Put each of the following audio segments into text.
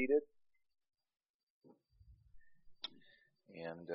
seated. And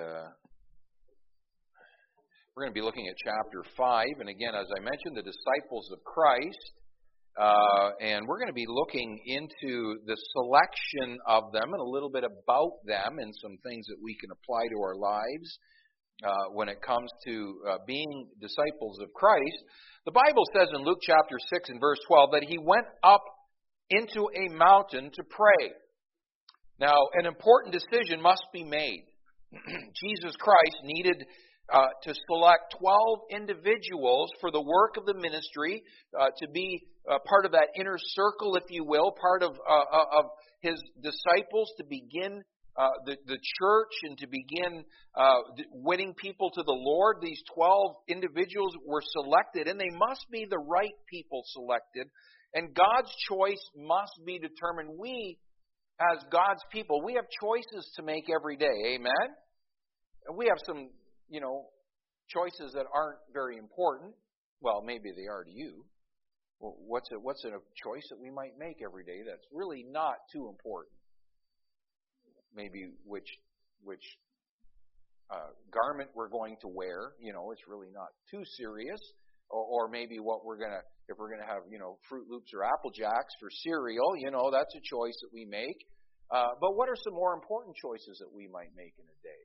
we're going to be looking at chapter 5. And again, as I mentioned, the disciples of Christ. And we're going to be looking into the selection of them and a little bit about them and some things that we can apply to our lives when it comes to being disciples of Christ. The Bible says in Luke chapter 6 and verse 12 that he went up into a mountain to pray. Now, an important decision must be made. Jesus Christ needed to select 12 individuals for the work of the ministry, to be part of that inner circle, if you will, part of his disciples, to begin the church and to begin winning people to the Lord. These 12 individuals were selected, and they must be the right people selected, and God's choice must be determined. We, as God's people, we have choices to make every day. Amen? And we have some, choices that aren't very important. Well, maybe they are to you. Well, what's a choice that we might make every day that's really not too important? Maybe which garment we're going to wear. It's really not too serious. Or maybe if we're gonna have Fruit Loops or Apple Jacks for cereal. That's a choice that we make. But what are some more important choices that we might make in a day?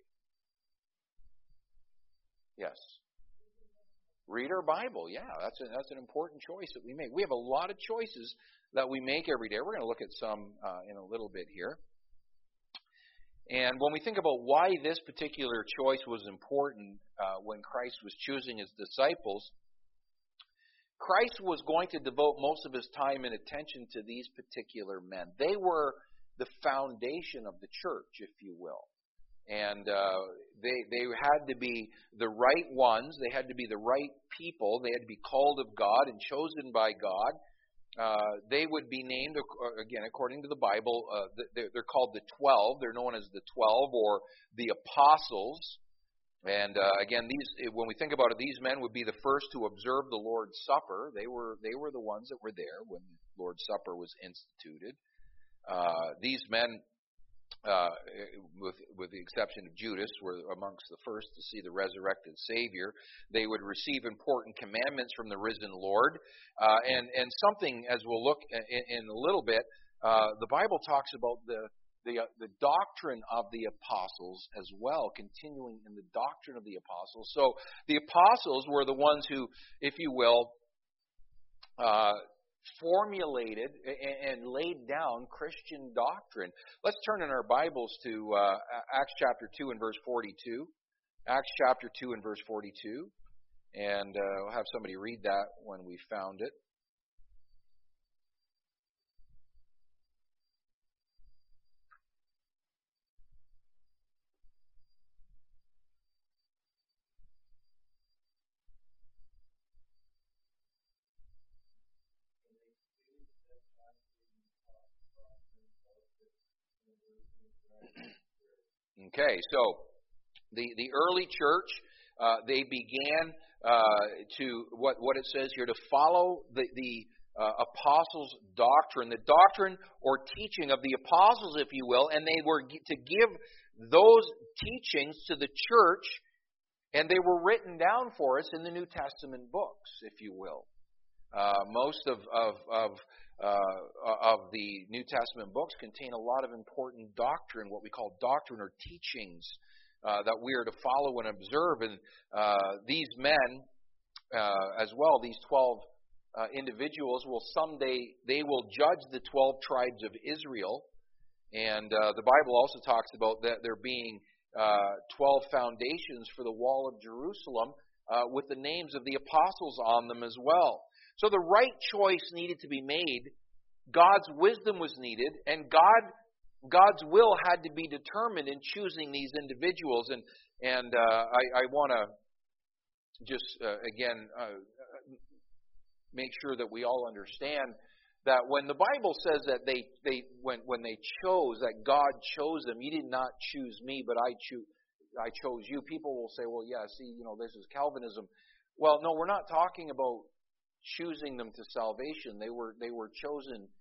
Yes. Read our Bible. Yeah, that's an important choice that we make. We have a lot of choices that we make every day. We're going to look at some in a little bit here. And when we think about why this particular choice was important when Christ was choosing his disciples, Christ was going to devote most of his time and attention to these particular men. They were the foundation of the church, if you will. And they had to be the right ones. They had to be the right people. They had to be called of God and chosen by God. They would be named, again, according to the Bible, they're called the 12. They're known as the 12 or the apostles. And again, when we think about it, these men would be the first to observe the Lord's Supper. They were the ones that were there when the Lord's Supper was instituted. These men, with the exception of Judas, were amongst the first to see the resurrected Savior. They would receive important commandments from the risen Lord. And something, as we'll look in a little bit, the Bible talks about the doctrine of the apostles as well, continuing in the doctrine of the apostles. So the apostles were the ones who, if you will, formulated and laid down Christian doctrine. Let's turn in our Bibles to Acts chapter 2 and verse 42. Acts chapter 2 and verse 42. And we'll have somebody read that when we found it. Okay, so the early church, they began to, what it says here, to follow the apostles' doctrine, the doctrine or teaching of the apostles, if you will, and they were to give those teachings to the church, and they were written down for us in the New Testament books, if you will. Most of the New Testament books contain a lot of important doctrine, what we call doctrine or teachings that we are to follow and observe. And these men, as well, these 12 individuals, will someday, they will judge the 12 tribes of Israel. And the Bible also talks about that there being 12 foundations for the wall of Jerusalem with the names of the apostles on them as well. So the right choice needed to be made. God's wisdom was needed, and God's will had to be determined in choosing these individuals. And I want to just again make sure that we all understand that when the Bible says that when they chose, that God chose them, you did not choose me, but I chose you. People will say, well, yeah, see, this is Calvinism. Well, no, we're not talking about choosing them to salvation. They were chosen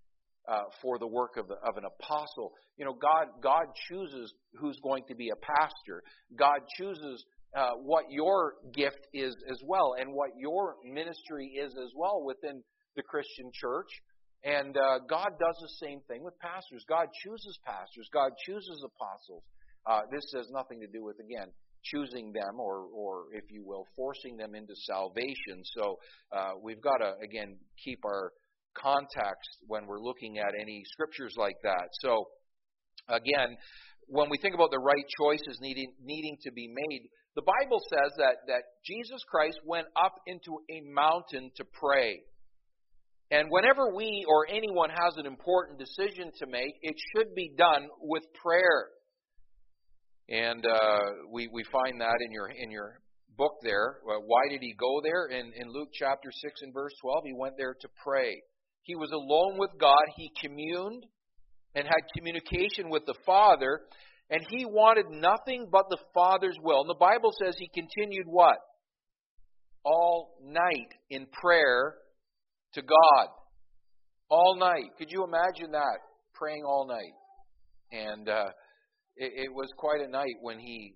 for the work of an apostle. You know, God chooses who's going to be a pastor. God chooses what your gift is as well, and what your ministry is as well within the Christian church. And God does the same thing with pastors. God chooses pastors. God chooses apostles. This has nothing to do with, again, choosing them or, if you will, forcing them into salvation. So we've got to, again, keep our context when we're looking at any scriptures like that. So, again, when we think about the right choices needing to be made, the Bible says that Jesus Christ went up into a mountain to pray. And whenever we or anyone has an important decision to make, it should be done with prayer. And we find that in your book there. Why did he go there? In Luke chapter 6 and verse 12, he went there to pray. He was alone with God. He communed and had communication with the Father. And he wanted nothing but the Father's will. And the Bible says he continued what? All night in prayer to God. All night. Could you imagine that? Praying all night. And it was quite a night when he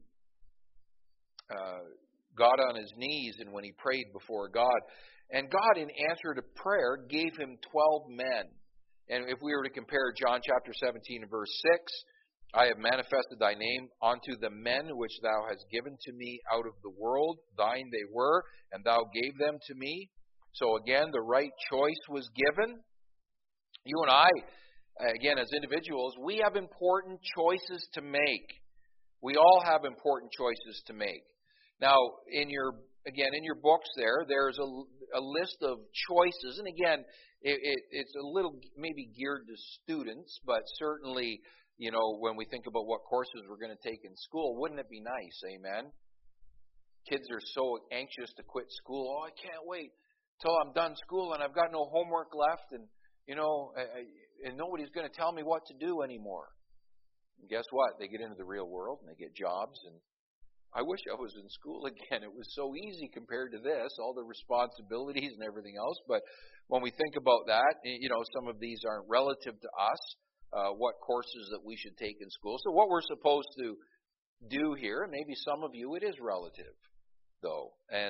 got on his knees and when he prayed before God. And God, in answer to prayer, gave him 12 men. And if we were to compare John chapter 17 and verse 6, I have manifested thy name unto the men which thou hast given to me out of the world. Thine they were, and thou gave them to me. So again, the right choice was given. You and I, again, as individuals, we have important choices to make. We all have important choices to make. Now, in your books there's a list of choices. And again, it's a little maybe geared to students, but certainly, you know, when we think about what courses we're going to take in school, wouldn't it be nice? Amen? Kids are so anxious to quit school. Oh, I can't wait till I'm done school and I've got no homework left, and you know, and nobody's going to tell me what to do anymore. And guess what? They get into the real world and they get jobs, and I wish I was in school again. It was so easy compared to this, all the responsibilities and everything else. But when we think about that, you know, some of these aren't relative to us, what courses that we should take in school. So what we're supposed to do here, and maybe some of you it is relative, though,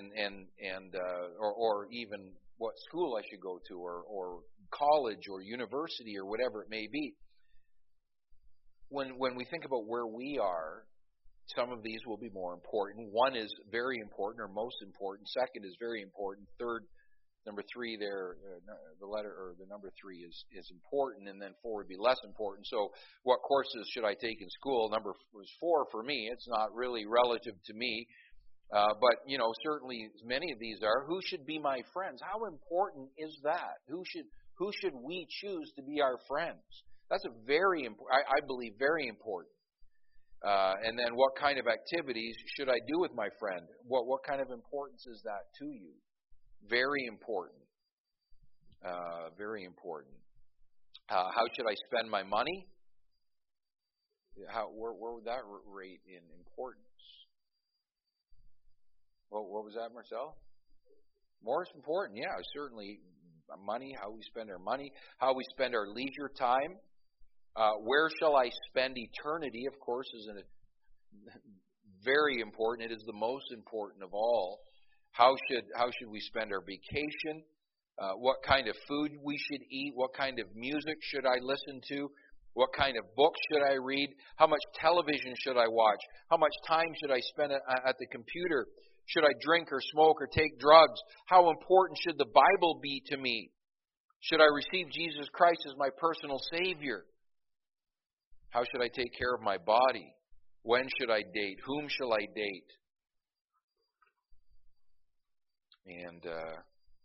or even what school I should go to, or college or university or whatever it may be. When we think about where we are, some of these will be more important. One is very important or most important. Second is very important. Third, number three there, the letter or the number three is important, and then four would be less important. So what courses should I take in school? Number was 4 for me. It's not really relative to me. But, you know, certainly many of these are. Who should be my friends? How important is that? Who should we choose to be our friends? That's a very important, I believe, very important. And then what kind of activities should I do with my friend? What kind of importance is that to you? Very important. Very important. How should I spend my money? Where would that rate in importance? What was that, Marcel? More important, yeah, certainly money, how we spend our money, how we spend our leisure time. Where shall I spend eternity, of course, is very important. It is the most important of all. How should we spend our vacation? What kind of food we should eat? What kind of music should I listen to? What kind of books should I read? How much television should I watch? How much time should I spend at the computer? Should I drink or smoke or take drugs? How important should the Bible be to me? Should I receive Jesus Christ as my personal Savior? How should I take care of my body? When should I date? Whom shall I date? And there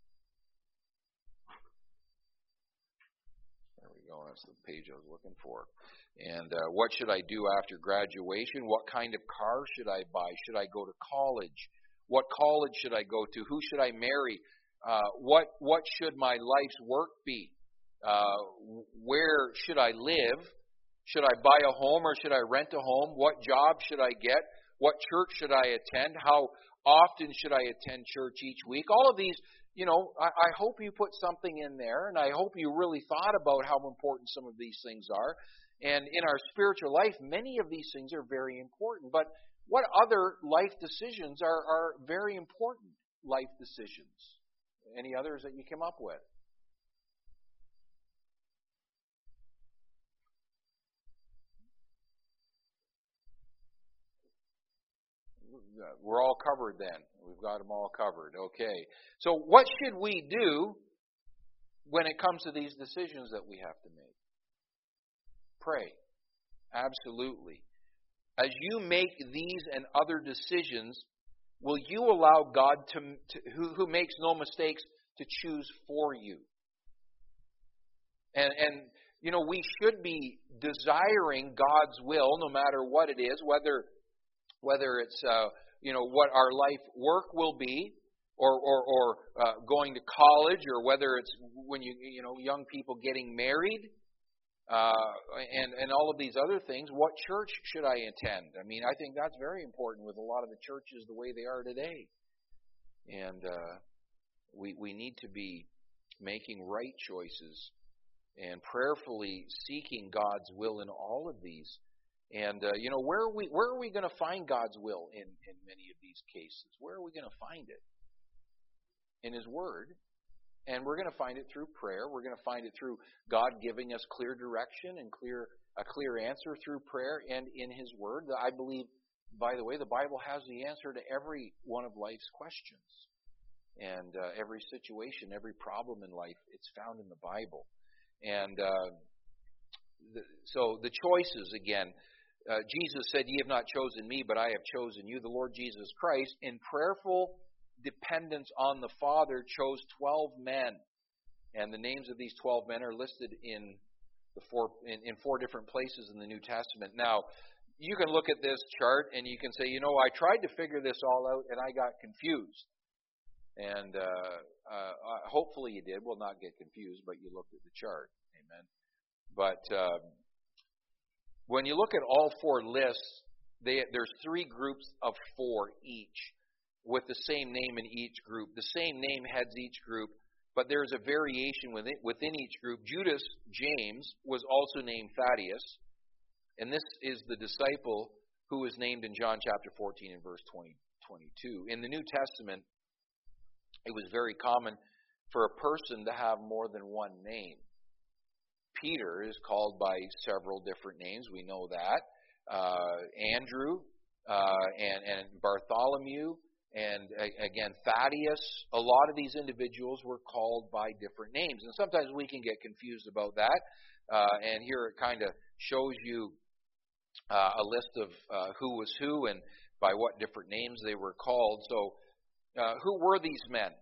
we go. That's the page I was looking for. And what should I do after graduation? What kind of car should I buy? Should I go to college? What college should I go to? Who should I marry? What should my life's work be? Where should I live? Should I buy a home or should I rent a home? What job should I get? What church should I attend? How often should I attend church each week? All of these I hope you put something in there, and I hope you really thought about how important some of these things are. And in our spiritual life, many of these things are very important. But what other life decisions are very important life decisions? Any others that you came up with? We're all covered then. We've got them all covered. Okay. So what should we do when it comes to these decisions that we have to make? Pray. Absolutely. As you make these and other decisions, will you allow God who makes no mistakes, to choose for you? And we should be desiring God's will, no matter what it is, whether it's what our life work will be, or going to college, or whether it's when young people getting married, and all of these other things. What church should I attend? I mean, I think that's very important with a lot of the churches the way they are today, and we need to be making right choices and prayerfully seeking God's will in all of these. And where are we going to find God's will in many of these cases? Where are we going to find it? In His Word. And we're going to find it through prayer. We're going to find it through God giving us clear direction and a clear answer through prayer and in His Word. I believe, by the way, the Bible has the answer to every one of life's questions. And every situation, every problem in life, it's found in the Bible. And so the choices, again, Jesus said, "Ye have not chosen me, but I have chosen you." The Lord Jesus Christ, in prayerful dependence on the Father, chose 12 men. And the names of these 12 men are listed in four different places in the New Testament. Now, you can look at this chart and you can say, I tried to figure this all out and I got confused. And hopefully you did. Well, not get confused, but you looked at the chart. Amen. But when you look at all four lists, there's three groups of four each, with the same name in each group. The same name heads each group, but there's a variation within each group. Judas, James, was also named Thaddeus, and this is the disciple who is named in John chapter 14 and verse 22. In the New Testament, it was very common for a person to have more than one name. Peter is called by several different names. We know that. Andrew and Bartholomew, and again Thaddeus. A lot of these individuals were called by different names, and sometimes we can get confused about that. And here it kind of shows you a list of who was who and by what different names they were called. So, who were these men?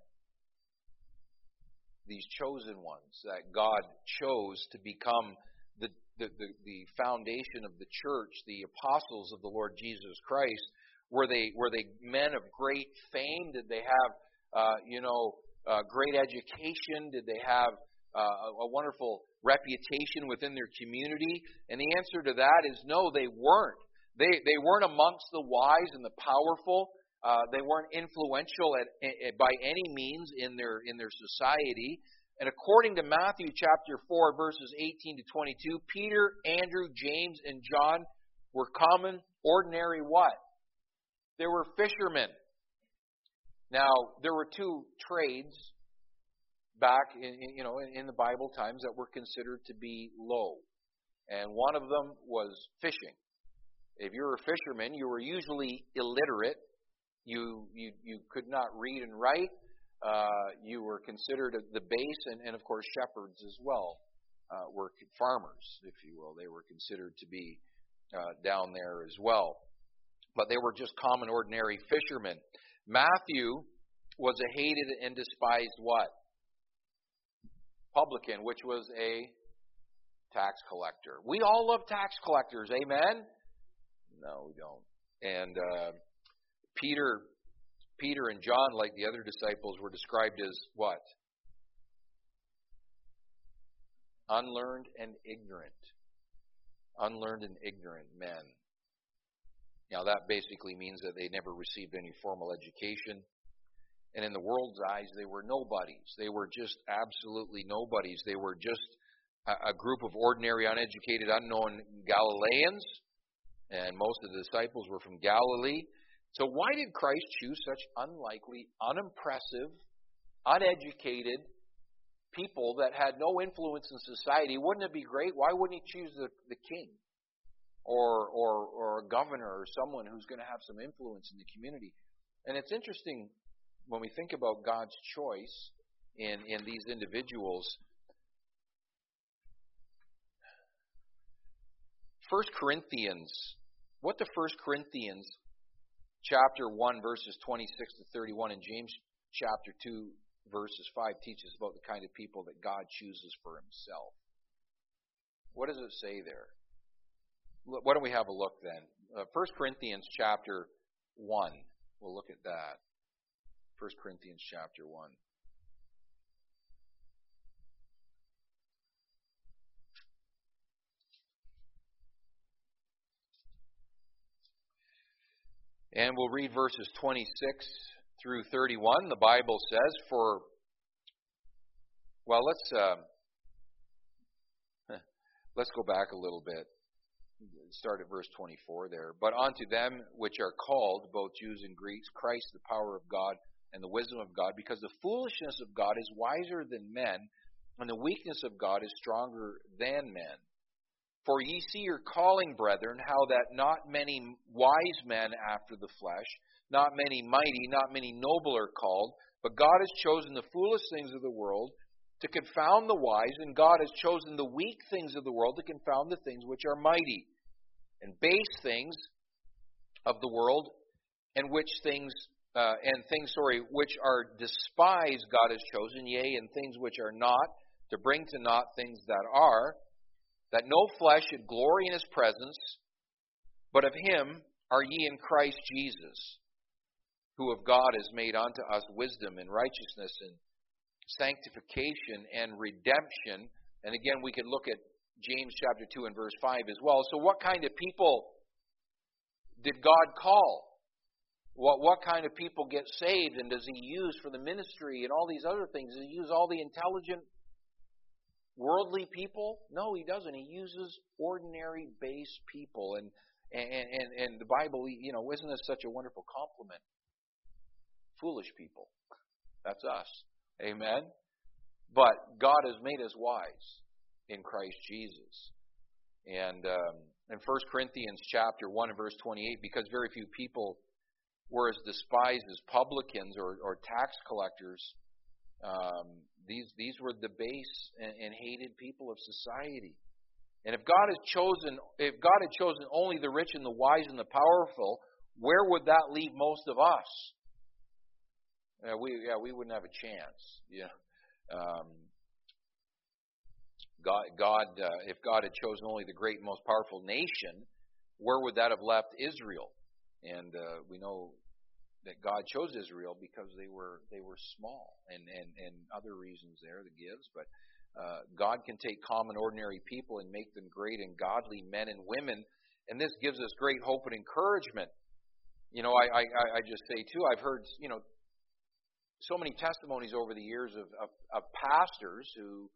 These chosen ones that God chose to become the foundation of the church, the apostles of the Lord Jesus Christ. Were they men of great fame? Did they have great education? Did they have a wonderful reputation within their community? And the answer to that is no, they weren't. They weren't amongst the wise and the powerful. They weren't influential by any means in their society. And according to Matthew chapter 4, verses 18 to 22, Peter, Andrew, James, and John were common, ordinary what? They were fishermen. Now, there were two trades back in the Bible times that were considered to be low. And one of them was fishing. If you were a fisherman, you were usually illiterate. You could not read and write. You were considered the base, and of course shepherds as well were farmers, if you will. They were considered to be down there as well. But they were just common, ordinary fishermen. Matthew was a hated and despised what? Publican, which was a tax collector. We all love tax collectors, amen? No, we don't. And Peter and John, like the other disciples, were described as what? Unlearned and ignorant. Unlearned and ignorant men. Now that basically means that they never received any formal education. And in the world's eyes, they were nobodies. They were just absolutely nobodies. They were just a group of ordinary, uneducated, unknown Galileans. And most of the disciples were from Galilee. So why did Christ choose such unlikely, unimpressive, uneducated people that had no influence in society? Wouldn't it be great? Why wouldn't he choose the king or a governor or someone who's going to have some influence in the community? And it's interesting when we think about God's choice in these individuals. 1 Corinthians, what the 1 Corinthians chapter 1 verses 26 to 31 and James chapter 2 verses 5 teaches about the kind of people that God chooses for himself. What does it say there? Why don't we have a look then? 1 Corinthians chapter 1. We'll look at that. 1 Corinthians chapter 1. And we'll read verses 26 through 31. The Bible says, let's go back a little bit. Start at verse 24 there. But unto them which are called, both Jews and Greeks, Christ the power of God and the wisdom of God, because the foolishness of God is wiser than men, and the weakness of God is stronger than men. For ye see your calling, brethren, how that not many wise men after the flesh, not many mighty, not many noble are called, but God has chosen the foolish things of the world to confound the wise, and God has chosen the weak things of the world to confound the things which are mighty, and base things of the world, and things which are despised God has chosen, yea, and things which are not, to bring to naught things that are, that no flesh should glory in his presence, but of him are ye in Christ Jesus, who of God is made unto us wisdom and righteousness and sanctification and redemption. And again, we could look at James chapter 2 and verse 5 as well. So what kind of people did God call? What kind of people get saved, and does he use for the ministry and all these other things? Does he use all the intelligent worldly people? No, he doesn't. He uses ordinary base people. And the Bible, isn't this such a wonderful compliment? Foolish people. That's us. Amen? But God has made us wise in Christ Jesus. And in 1 Corinthians chapter 1 and verse 28, because very few people were as despised as publicans or tax collectors, these were the base and hated people of society. And if God had chosen only the rich and the wise and the powerful, where would that leave most of us? We wouldn't have a chance. If God had chosen only the great and most powerful nation, where would that have left Israel? And we know that God chose Israel because they were small, and other reasons there that gives. But God can take common, ordinary people and make them great and godly men and women, and this gives us great hope and encouragement. I just say too, I've heard so many testimonies over the years of pastors who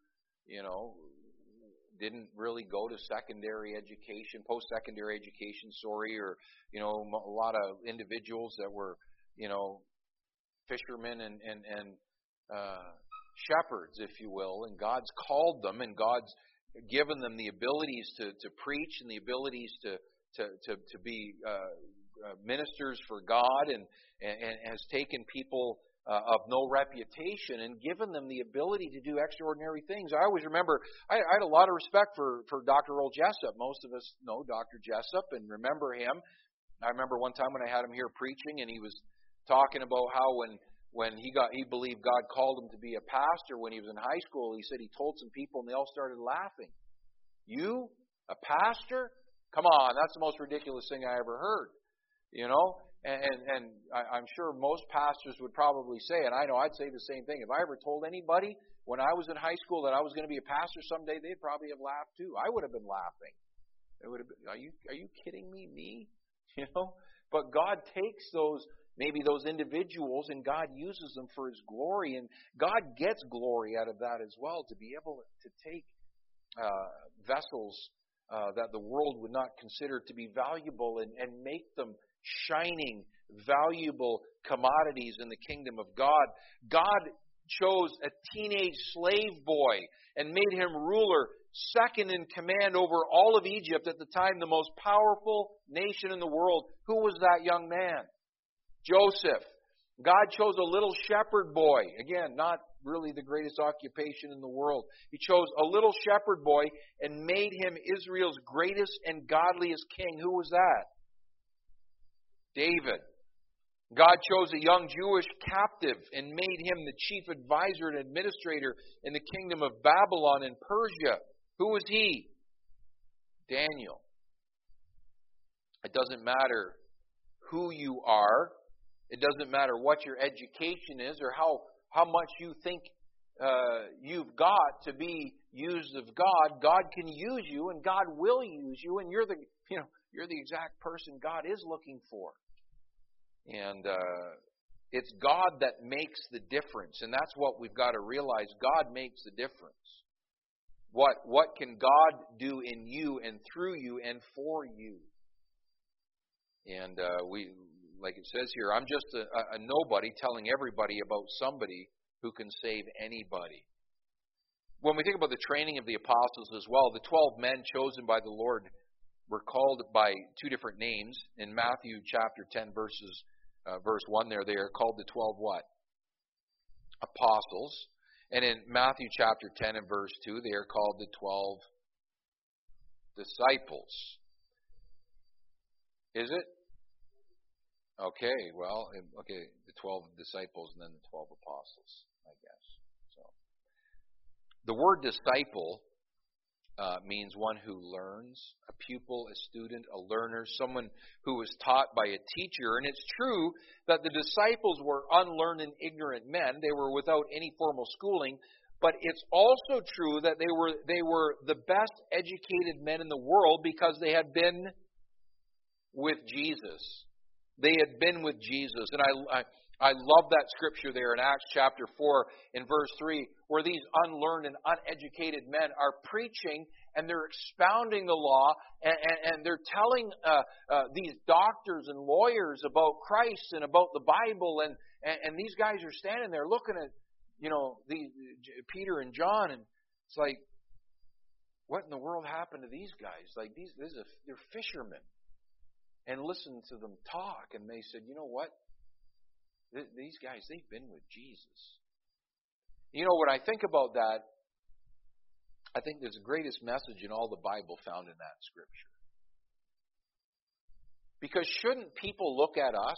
didn't really go to post-secondary education, or a lot of individuals that were fishermen and shepherds, if you will, and God's called them, and God's given them the abilities to preach and the abilities to be ministers for God, and has taken people of no reputation and given them the ability to do extraordinary things. I always remember, I had a lot of respect for Dr. Earl Jessup. Most of us know Dr. Jessup and remember him. I remember one time when I had him here preaching, and he was talking about how when he believed God called him to be a pastor when he was in high school. He said he told some people and they all started laughing. You, a pastor? Come on, that's the most ridiculous thing I ever heard. And I'm sure most pastors would probably say, and I know I'd say the same thing. If I ever told anybody when I was in high school that I was going to be a pastor someday, they'd probably have laughed too. I would have been laughing. It would have been, are you kidding me? Me? But God takes those maybe those individuals, and God uses them for His glory. And God gets glory out of that as well, to be able to take vessels that the world would not consider to be valuable and make them shining, valuable commodities in the kingdom of God. God chose a teenage slave boy and made him ruler, second in command over all of Egypt, at the time the most powerful nation in the world. Who was that young man? Joseph. God chose a little shepherd boy. Again, not really the greatest occupation in the world. He chose a little shepherd boy and made him Israel's greatest and godliest king. Who was that? David. God chose a young Jewish captive and made him the chief advisor and administrator in the kingdom of Babylon and Persia. Who was he? Daniel. It doesn't matter who you are. It doesn't matter what your education is or how much you think you've got to be used of God. God can use you, and God will use you, and you're the exact person God is looking for. And it's God that makes the difference, and that's what we've got to realize. God makes the difference. What can God do in you and through you and for you? And like it says here, I'm just a nobody telling everybody about somebody who can save anybody. When we think about the training of the apostles as well, the 12 men chosen by the Lord were called by two different names. In Matthew chapter 10, verse 1 there, they are called the 12 what? Apostles. And in Matthew chapter 10 and verse 2, they are called the 12 disciples. Is it? Okay, the 12 disciples and then the 12 apostles, I guess. So, the word disciple means one who learns, a pupil, a student, a learner, someone who was taught by a teacher. And it's true that the disciples were unlearned and ignorant men. They were without any formal schooling. But it's also true that they were the best educated men in the world because they had been with Jesus. They had been with Jesus. And I love that scripture there in Acts chapter 4 in verse 3, where these unlearned and uneducated men are preaching and they're expounding the law and they're telling these doctors and lawyers about Christ and about the Bible. And these guys are standing there looking at, Peter and John, and it's like, what in the world happened to these guys? Like they're fishermen. And listen to them talk, and they said, you know what? These guys, they've been with Jesus. When I think about that, I think there's the greatest message in all the Bible found in that scripture. Because shouldn't people look at us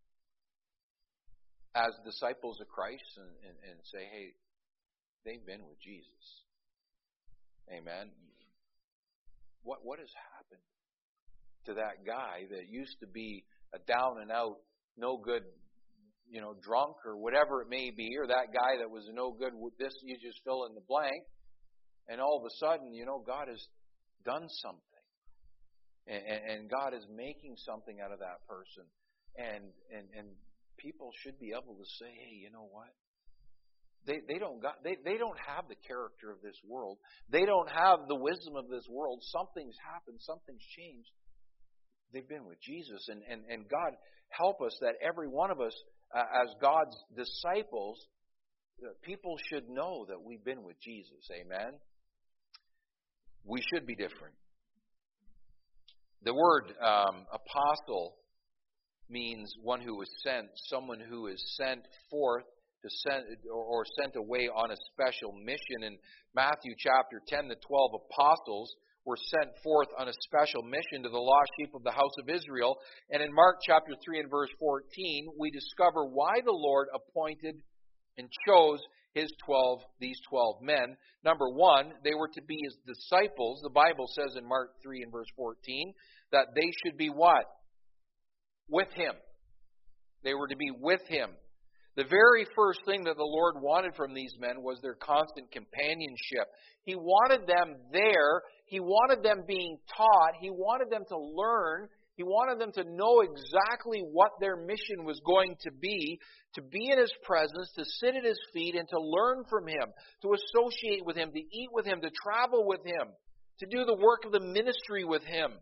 as disciples of Christ and say, hey, they've been with Jesus? Amen. What has happened to that guy that used to be a down and out, no good, drunk or whatever it may be, or that guy that was no good with this, you just fill in the blank, and all of a sudden, God has done something, and God is making something out of that person, and people should be able to say, hey, you know what? They don't have the character of this world. They don't have the wisdom of this world. Something's happened. Something's changed. They've been with Jesus. And God, help us that every one of us, as God's disciples, people should know that we've been with Jesus. Amen? We should be different. The word apostle means one who is sent, someone who is sent forth to send or sent away on a special mission. In Matthew chapter 10, the 12 apostles were sent forth on a special mission to the lost sheep of the house of Israel. And in Mark chapter 3 and verse 14, we discover why the Lord appointed and chose these 12 men. Number one, they were to be His disciples. The Bible says in Mark 3 and verse 14 that they should be what? With Him. They were to be with Him. The very first thing that the Lord wanted from these men was their constant companionship. He wanted them there. He wanted them being taught. He wanted them to learn. He He wanted them to know exactly what their mission was going to be in His presence, to sit at His feet and to learn from Him, to associate with Him, to eat with Him, to travel with Him, to do the work of the ministry with Him.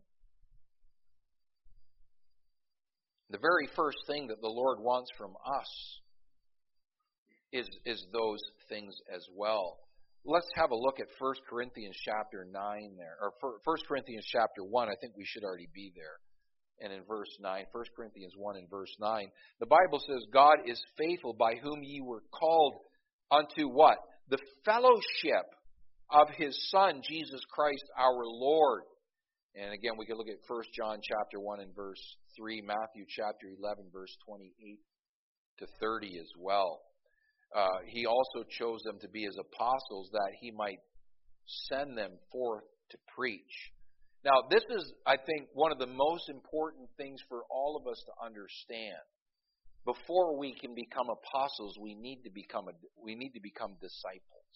The very first thing that the Lord wants from us is those things as well. Let's have a look at 1 Corinthians chapter 9 there, or 1 Corinthians chapter 1. I think we should already be there. And in verse 9, 1 Corinthians 1 and verse 9, the Bible says, God is faithful, by whom ye were called unto what? The fellowship of His Son, Jesus Christ our Lord. And again, we can look at 1 John chapter 1 and verse 3, Matthew chapter 11, verse 28 to 30 as well. He also chose them to be His apostles that He might send them forth to preach. Now, this is, I think, one of the most important things for all of us to understand. Before we can become apostles, we need to become disciples.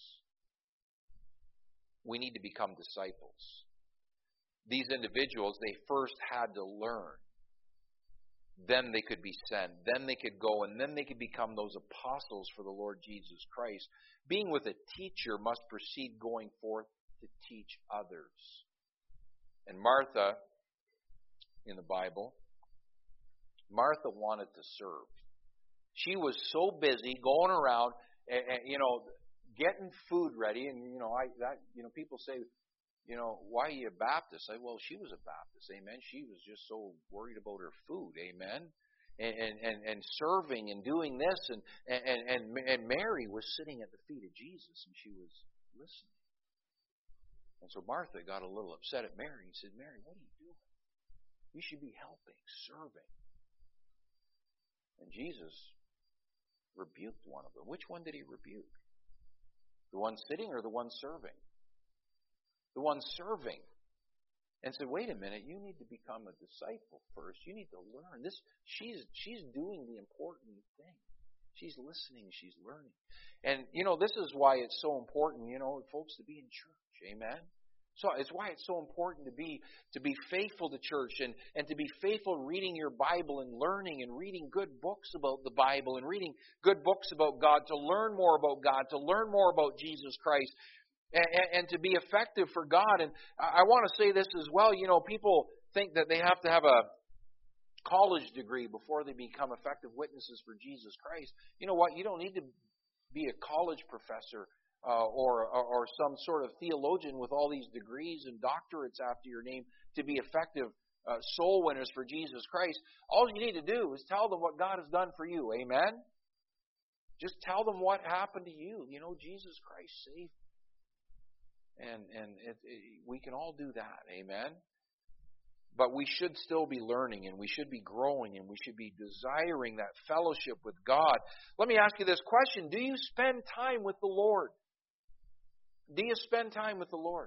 We need to become disciples. These individuals, they first had to learn. Then they could be sent. Then they could go, and then they could become those apostles for the Lord Jesus Christ. Being with a teacher must proceed going forth to teach others. And Martha, in the Bible, Martha wanted to serve. She was so busy going around, getting food ready. And people say, why are you a Baptist? Well, she was a Baptist, amen. She was just so worried about her food, amen. And serving and doing this, and Mary was sitting at the feet of Jesus, and she was listening. And so Martha got a little upset at Mary and said, Mary, what are you doing? You should be helping, serving. And Jesus rebuked one of them. Which one did He rebuke? The one sitting or the one serving? The one serving. And said, wait a minute, you need to become a disciple first. You need to learn. She's doing the important thing. She's listening, she's learning. And, this is why it's so important, folks, to be in church. Amen? So it's why it's so important to be faithful to church and to be faithful reading your Bible and learning and reading good books about the Bible and reading good books about God, to learn more about God, to learn more about Jesus Christ, and to be effective for God. And I want to say this as well. People think that they have to have a college degree before they become effective witnesses for Jesus Christ. You know what? You don't need to be a college professor or some sort of theologian with all these degrees and doctorates after your name to be effective soul winners for Jesus Christ. All you need to do is tell them what God has done for you. Amen? Just tell them what happened to you. Jesus Christ saved you. And we can all do that. Amen? But we should still be learning, and we should be growing, and we should be desiring that fellowship with God. Let me ask you this question. Do you spend time with the Lord? Do you spend time with the Lord?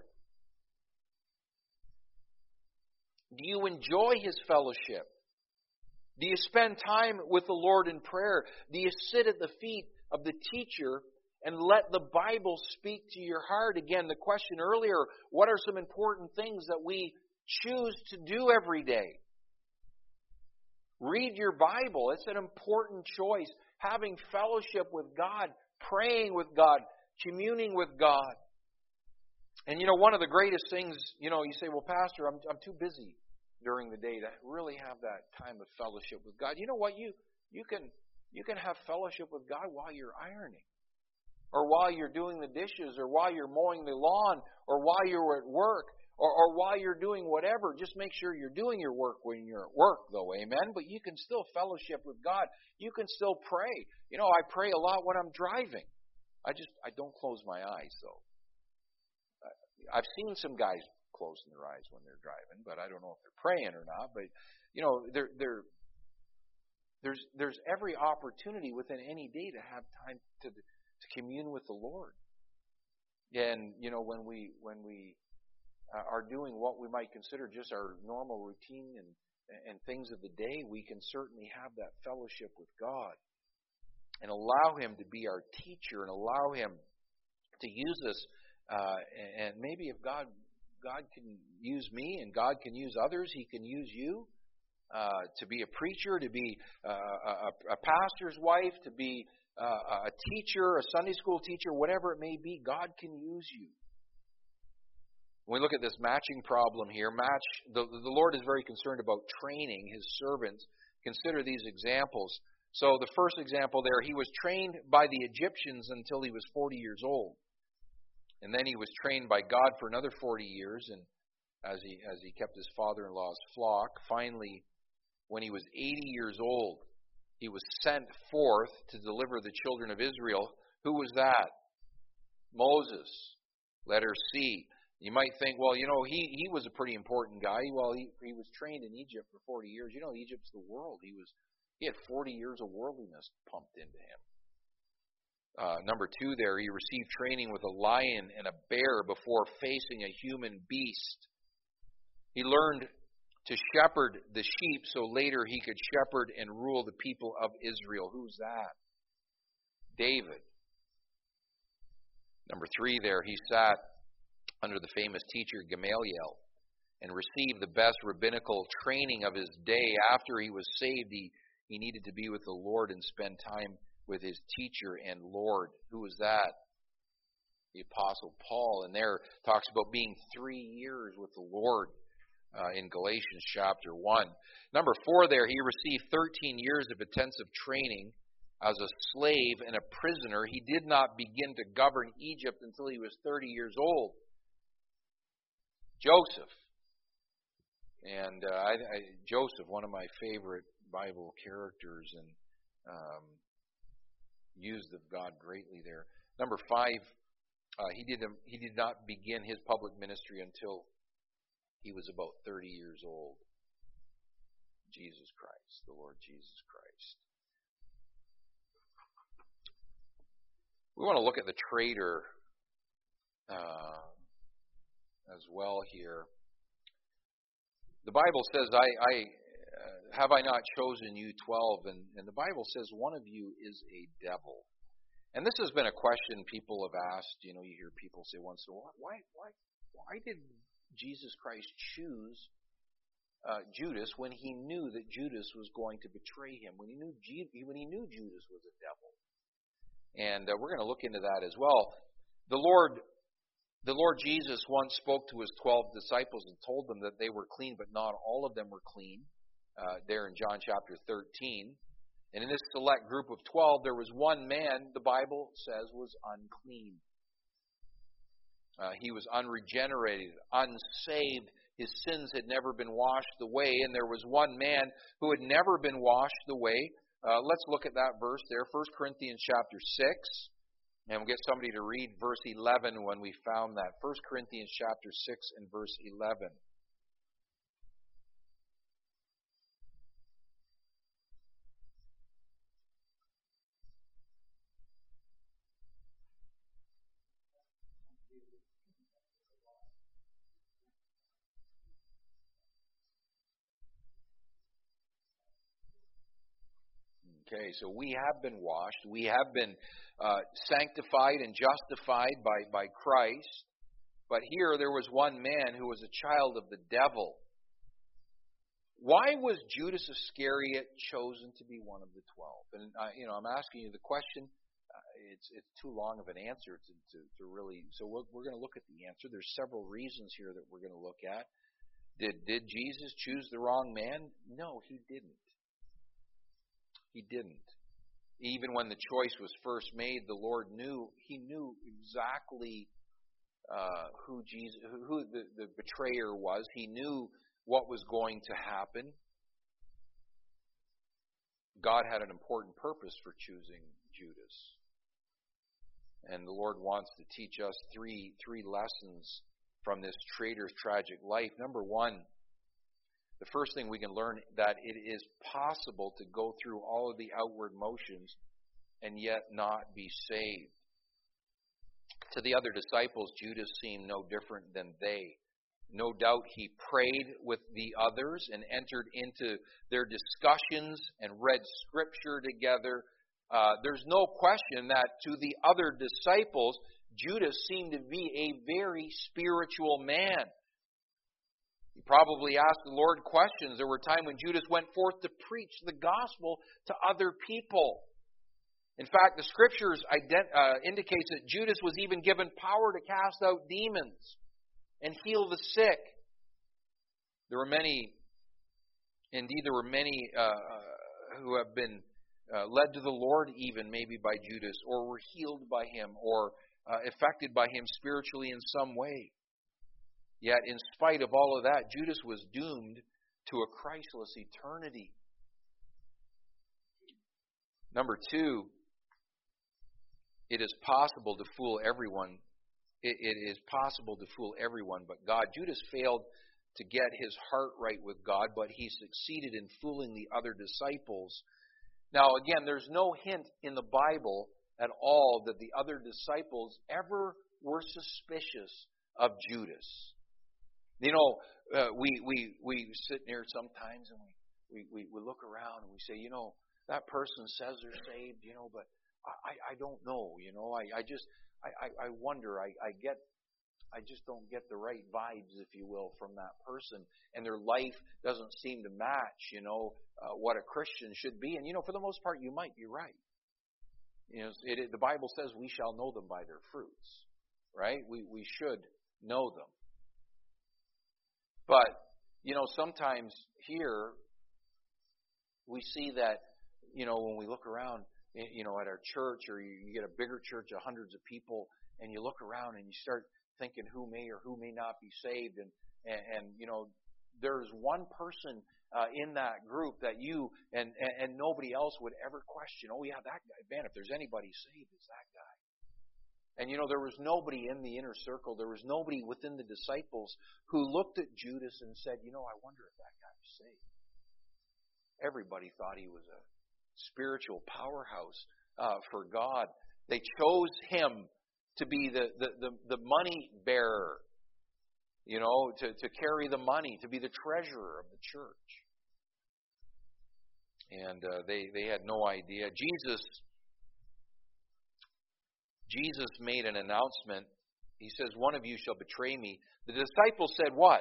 Do you enjoy His fellowship? Do you spend time with the Lord in prayer? Do you sit at the feet of the teacher and let the Bible speak to your heart? Again, the question earlier, what are some important things that we choose to do every day? Read your Bible. It's an important choice. Having fellowship with God, praying with God, communing with God. And one of the greatest things, you say, well, Pastor, I'm too busy during the day to really have that time of fellowship with God. You know what? You can have fellowship with God while you're ironing, or while you're doing the dishes, or while you're mowing the lawn, or while you're at work, or while you're doing whatever. Just make sure you're doing your work when you're at work, though, amen? But you can still fellowship with God. You can still pray. I pray a lot when I'm driving. I don't close my eyes, though. I've seen some guys closing their eyes when they're driving, but I don't know if they're praying or not. But, there's every opportunity within any day to have time to commune with the Lord. And, when we are doing what we might consider just our normal routine and things of the day, we can certainly have that fellowship with God and allow Him to be our teacher and allow Him to use us. And maybe if God can use me and God can use others, He can use you. to be a preacher, to be a pastor's wife, to be a teacher, a Sunday school teacher, whatever it may be, God can use you. When we look at this matching problem here, the Lord is very concerned about training His servants. Consider these examples. So the first example there, he was trained by the Egyptians until he was 40 years old. And then he was trained by God for another 40 years, and as he kept his father-in-law's flock. Finally, when he was 80 years old, he was sent forth to deliver the children of Israel. Who was that? Moses. Letter C. You might think, well, he was a pretty important guy. Well, he was trained in Egypt for 40 years. Egypt's the world. He had 40 years of worldliness pumped into him. Number 2 there, he received training with a lion and a bear before facing a human beast. He learned to shepherd the sheep so later he could shepherd and rule the people of Israel. Who's that? David. Number 3 there, he sat under the famous teacher Gamaliel and received the best rabbinical training of his day. After he was saved, he needed to be with the Lord and spend time with his teacher and Lord. Who was that? The Apostle Paul. And there talks about being 3 years with the Lord in Galatians chapter 1. Number 4 there, he received 13 years of intensive training as a slave and a prisoner. He did not begin to govern Egypt until he was 30 years old. Joseph. And Joseph, one of my favorite Bible characters, and used of God greatly there. Number 5, he did not begin his public ministry until he was about 30 years old. Jesus Christ, the Lord Jesus Christ. We want to look at the traitor as well here. The Bible says, have I not chosen you 12? And the Bible says one of you is a devil. And this has been a question people have asked. You hear people say once in a while, why did Jesus Christ choose Judas when he knew that Judas was going to betray him? When he knew Judas was a devil. And we're going to look into that as well. The Lord Jesus once spoke to his 12 disciples and told them that they were clean, but not all of them were clean. There in John chapter 13. And in this select group of 12, there was one man, the Bible says, was unclean. He was unregenerated, unsaved. His sins had never been washed away. And there was one man who had never been washed away. Let's look at that verse there, 1 Corinthians chapter 6. And we'll get somebody to read verse 11 when we found that. 1 Corinthians chapter 6 and verse 11. Okay, so we have been washed. We have been sanctified and justified by Christ. But here there was one man who was a child of the devil. Why was Judas Iscariot chosen to be one of the 12? And I'm asking you the question. It's too long of an answer to really. So we're going to look at the answer. There's several reasons here that we're going to look at. Did Jesus choose the wrong man? No, he didn't. He didn't. Even when the choice was first made, the Lord knew. He knew exactly who the betrayer was. He knew what was going to happen. God had an important purpose for choosing Judas. And the Lord wants to teach us three lessons from this traitor's tragic life. Number 1, the first thing we can learn, that it is possible to go through all of the outward motions and yet not be saved. To the other disciples, Judas seemed no different than they. No doubt he prayed with the others and entered into their discussions and read Scripture together. There's no question that to the other disciples, Judas seemed to be a very spiritual man. He probably asked the Lord questions. There were times when Judas went forth to preach the gospel to other people. In fact, the Scriptures indicates that Judas was even given power to cast out demons and heal the sick. There were many who have been led to the Lord even maybe by Judas, or were healed by him, or affected by him spiritually in some way. Yet, in spite of all of that, Judas was doomed to a Christless eternity. Number two, it is possible to fool everyone. It is possible to fool everyone but God. Judas failed to get his heart right with God, but he succeeded in fooling the other disciples. Now, again, there's no hint in the Bible at all that the other disciples ever were suspicious of Judas. You know, we sit there sometimes and we look around and we say, you know, that person says they're saved, you know, but I don't know, you know. I wonder, I just don't get the right vibes, if you will, from that person, and their life doesn't seem to match, you know, what a Christian should be. And you know, for the most part, you might be right. You know, the Bible says we shall know them by their fruits, right? We should know them. But you know, sometimes here we see that, you know, when we look around, you know, at our church, or you get a bigger church of hundreds of people, and you look around and you start thinking who may or who may not be saved, and you know, there's one person in that group that you and nobody else would ever question. Oh yeah, that guy. Man, if there's anybody saved, it's that guy. And you know, there was nobody in the inner circle, there was nobody within the disciples who looked at Judas and said, you know, I wonder if that guy's saved. Everybody thought he was a spiritual powerhouse for God. They chose him to be the money bearer, you know, to carry the money, to be the treasurer of the church. And they had no idea. Jesus made an announcement. He says, one of you shall betray me. The disciples said, what?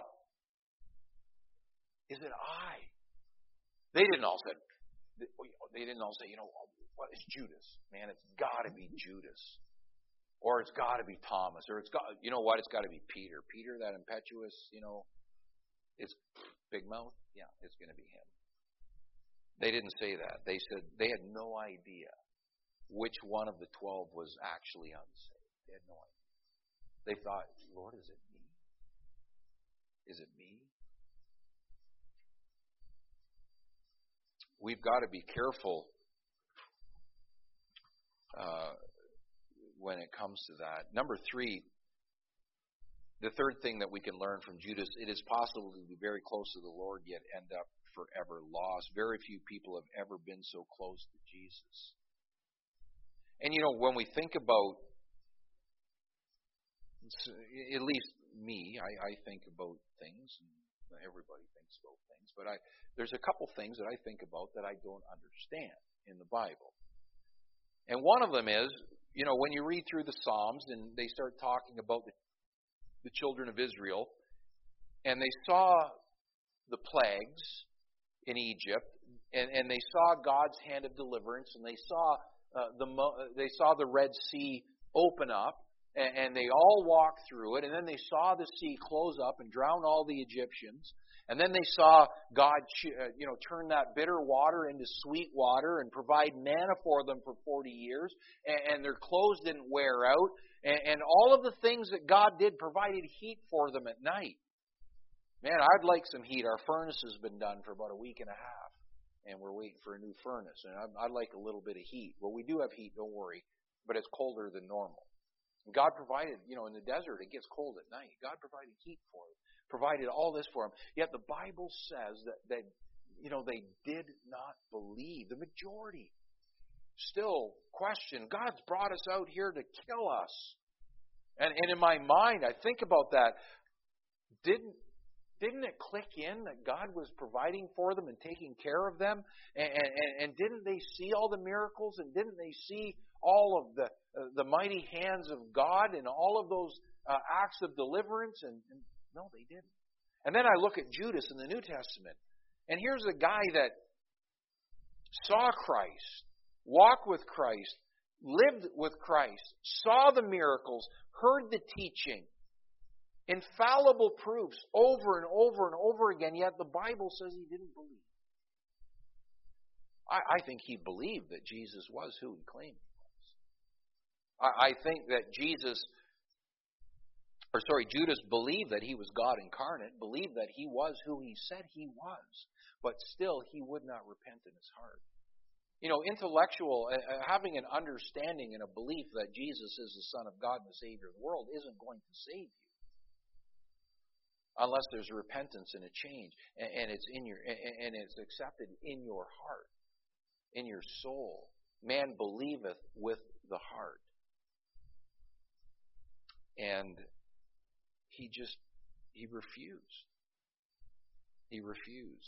Is it I? They didn't all say, you know, what is Judas? Man, it's got to be Judas. Or it's got to be Thomas. Or you know what? It's got to be Peter. Peter, that impetuous, you know, it's big mouth. Yeah, it's going to be him. They didn't say that. They said they had no idea which one of the 12 was actually unsaved. They had no idea. They thought, Lord, is it me? Is it me? We've got to be careful when it comes to that. Number three, the third thing that we can learn from Judas, it is possible to be very close to the Lord yet end up forever lost. Very few people have ever been so close to Jesus. And you know, when we think about, at least me, I think about things, and everybody thinks about things, but there's a couple things that I think about that I don't understand in the Bible. And one of them is, you know, when you read through the Psalms and they start talking about the children of Israel, and they saw the plagues in Egypt, and they saw God's hand of deliverance, and they saw the Red Sea open up, and they all walked through it, and then they saw the sea close up and drown all the Egyptians, and then they saw God, turn that bitter water into sweet water and provide manna for them for 40 years, and their clothes didn't wear out, and all of the things that God did provided heat for them at night. Man, I'd like some heat. Our furnace has been done for about a week and a half, and we're waiting for a new furnace, and I'd like a little bit of heat. Well, we do have heat, don't worry, but it's colder than normal. And God provided, you know, in the desert, it gets cold at night. God provided heat for them, provided all this for them. Yet the Bible says that you know, they did not believe. The majority still question, God's brought us out here to kill us. And in my mind, I think about that. Didn't it click in that God was providing for them and taking care of them? And didn't they see all the miracles? And didn't they see all of the mighty hands of God and all of those acts of deliverance? And no, they didn't. And then I look at Judas in the New Testament, and here's a guy that saw Christ, walked with Christ, lived with Christ, saw the miracles, heard the teaching, infallible proofs over and over and over again, yet the Bible says he didn't believe. I think he believed that Jesus was who he claimed he was. I think that Judas believed that he was God incarnate, believed that he was who he said he was, but still he would not repent in his heart. Having an understanding and a belief that Jesus is the Son of God and the Savior of the world isn't going to save you unless there's repentance and a change, and it's accepted in your heart, in your soul. Man believeth with the heart, and he refused. He refused.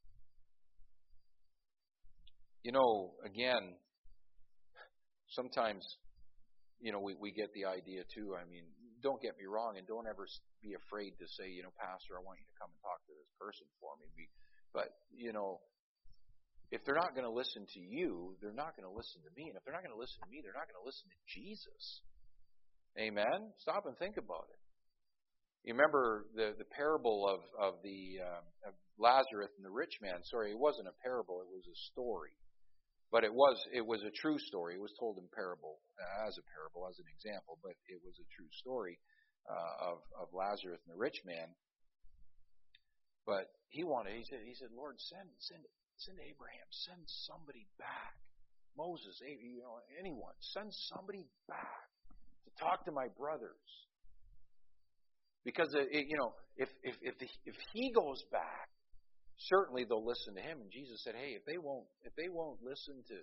Again, sometimes, we get the idea too. I mean, don't get me wrong, and don't ever be afraid to say, Pastor, I want you to come and talk to this person for me. But, if they're not going to listen to you, they're not going to listen to me. And if they're not going to listen to me, they're not going to listen to Jesus. Amen? Stop and think about it. You remember the parable of Lazarus and the rich man. Sorry, it wasn't a parable, it was a story. But it was a true story. It was told in parable, as an example, but it was a true story of Lazarus and the rich man. But he said, Lord, send Abraham, send somebody back. Moses, anyone, send somebody back to talk to my brothers. Because if he goes back, certainly they'll listen to him. And Jesus said, hey, if they won't listen to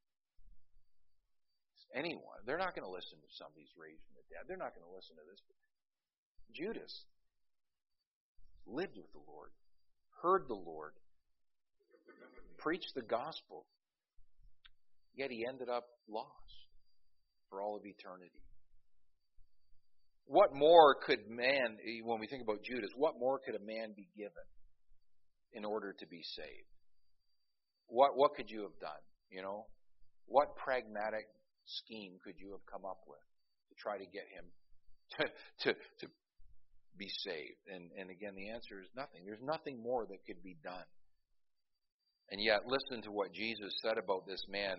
anyone, they're not going to listen to somebody who's raised from the dead. They're not going to listen to this. Judas lived with the Lord, heard the Lord, preached the gospel, yet he ended up lost for all of eternity. What more could man, when we think about Judas, what more could a man be given in order to be saved? What could you have done? What pragmatic scheme could you have come up with to try to get him to be saved? And again, the answer is nothing. There's nothing more that could be done. And yet, listen to what Jesus said about this man.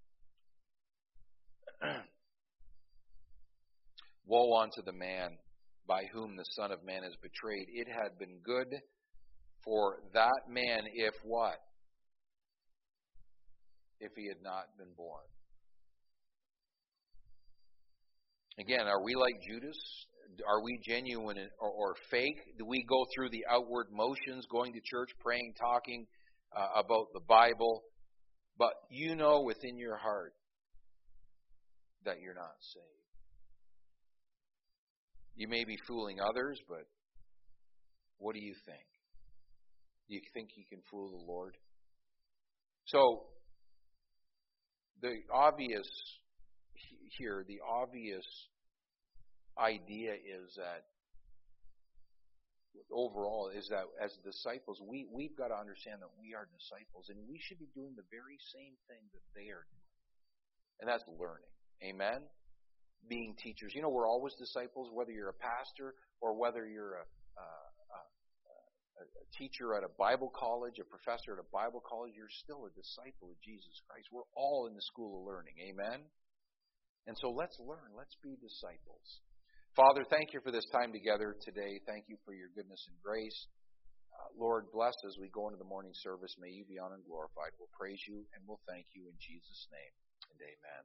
Woe unto the man by whom the Son of Man is betrayed. It had been good for that man if what? If he had not been born. Again, are we like Judas? Are we genuine or fake? Do we go through the outward motions, going to church, praying, talking about the Bible, but within your heart that you're not saved? You may be fooling others, but what do you think? Do you think you can fool the Lord? So, the obvious idea is that overall is that as disciples, we've got to understand that we are disciples, and we should be doing the very same thing that they are doing. And that's learning. Amen? Being teachers. We're always disciples, whether you're a pastor or whether you're a teacher at a Bible college, a professor at a Bible college, you're still a disciple of Jesus Christ. We're all in the school of learning. Amen? And so let's learn. Let's be disciples. Father, thank you for this time together today. Thank you for your goodness and grace. Lord, bless as we go into the morning service. May you be honored and glorified. We'll praise you and we'll thank you in Jesus' name. And amen.